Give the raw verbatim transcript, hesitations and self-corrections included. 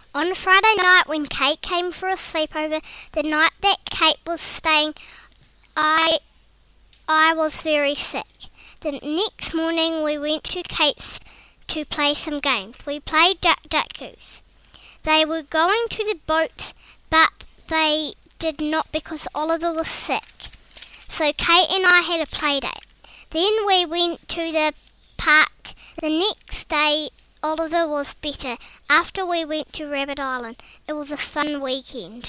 On Friday night when Kate came for a sleepover, the night that Kate was staying, I, I was very sick. The next morning we went to Kate's to play some games. We played Duck Duck Goose. They were going to the boat, but they did not because Oliver was sick. So Kate and I had a play date. Then we went to the park. The next day Oliver was better. After we went to Rabbit Island. It was a fun weekend.